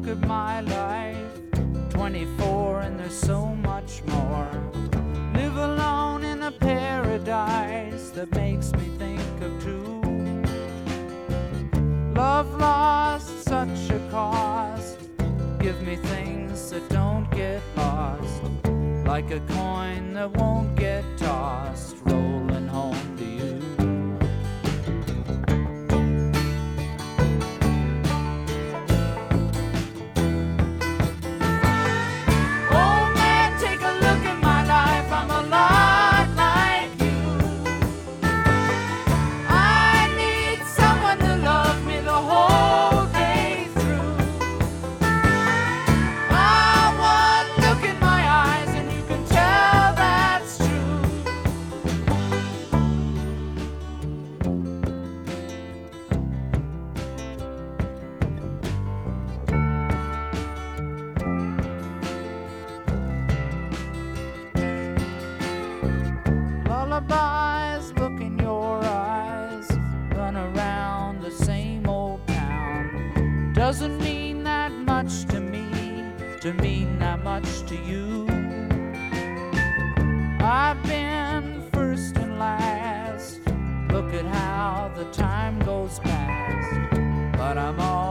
look at my life, 24 and there's so much more. Live alone in a paradise that makes me think of two. Love lost, such a cost. Give me things that don't get lost, like a coin that won't get tossed, rolling home to you. Lullabies, look in your eyes, run around the same old town. Doesn't mean that much to me, to mean that much to you. I've been first and last, look at how the time goes past, but I'm all